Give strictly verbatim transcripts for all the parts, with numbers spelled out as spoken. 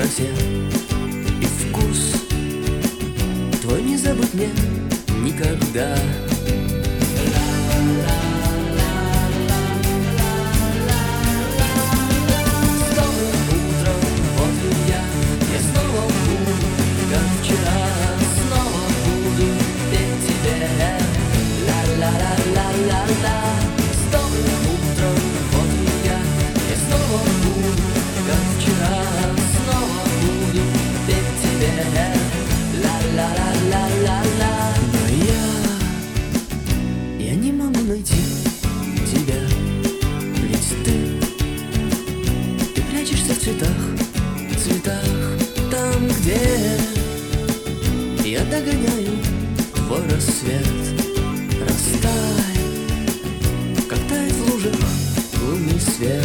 красоте, и вкус твой не забыть мне никогда. Найти тебя, ведь ты, ты прячешься в цветах, цветах, там, где я догоняю твой рассвет. Растай, как тает в лужах лунный свет.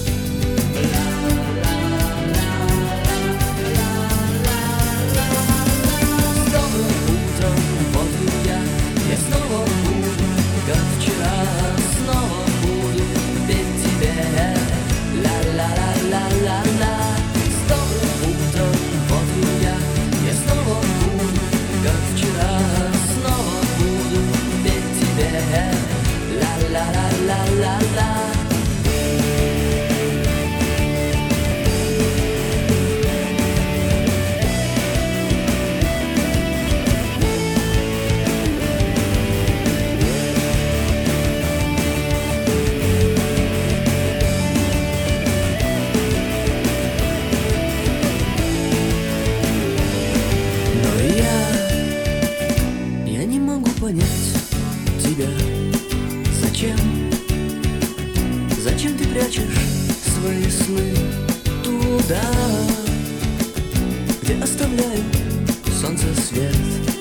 Понять тебя, зачем, зачем ты прячешь свои сны туда, где оставляю солнце свет.